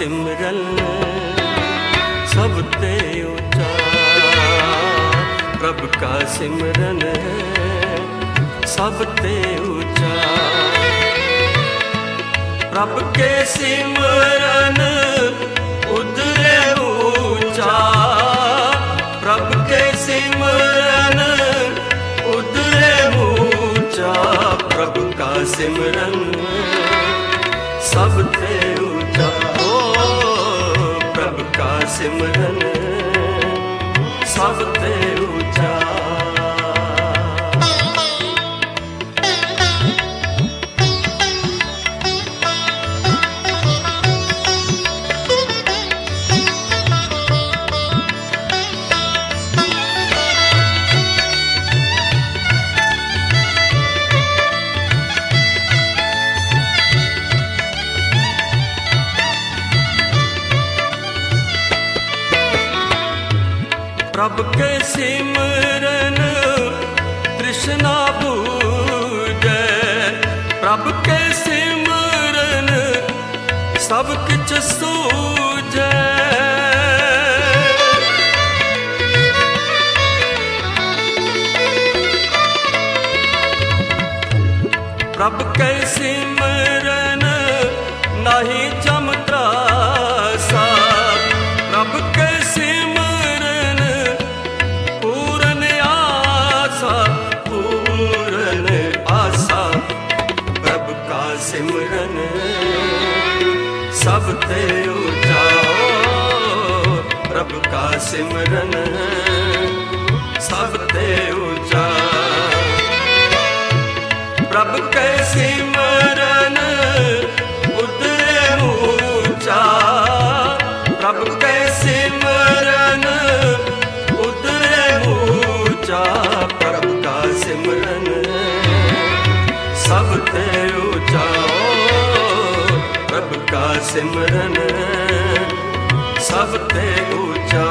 सिमरन सब ते ऊंचा, प्रभु का सिमरन सब ते ऊंचा। प्रभु के सिमरन उतरे ऊंचा, प्रभु के सिमरन उतरे ऊंचा। प्रभु का सिमरन सब ते ऊंचा, ओ प्रभु का सिमरन सब ते ऊंचा। प्रभु के सिमरन तृष्णा बूझे, प्रभु के सिमरन सब किछ सूझे। प्रभु के सिमरन नहीं जमत्रासा, प्रभु के सिमरन पूर्ण आशा। प्रभु का सिमरन सब ते ऊंचा, प्रभु का सिमरन सब ते ऊंचा। प्रभु के सिमरन उतरे ऊंचा, प्रभु के सिमरन उतरे ऊंचा। प्रभु का सिमरन सब ते ऊंचा, प्रभु का सिमरन सब ते ऊंचा।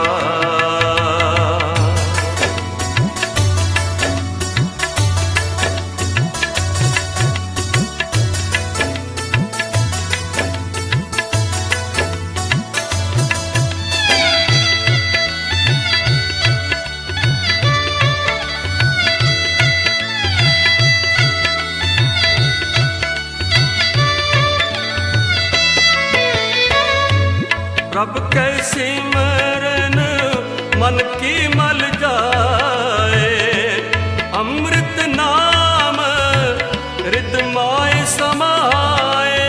प्रभु के सिमरन मन की मल जाए, अमृत नाम हृदय समाए।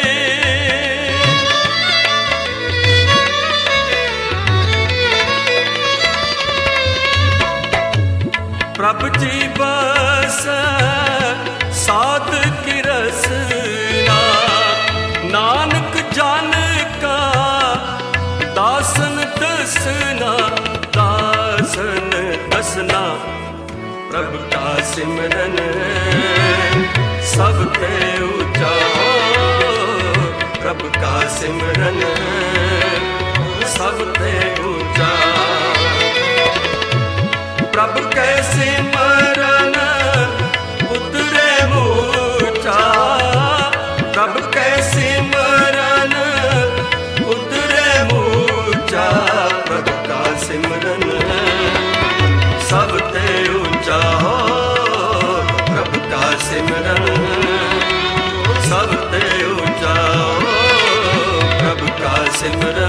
प्रभु जी बस साध की रसना, नानक जान का दासन दसना, दासन दसना। प्रभु का सिमरन सब ते ऊंचा, प्रभु का सिमरन सब ते ऊंचा। प्रभु के सिमरन उतरे ऊंचा, प्रभु के सिमरन उतरे ऊंचा। प्रभु का सिमरन सब ते ऊंचा, प्रभु का सिमरन सब ते ऊंचा। प्रभु का सिमरन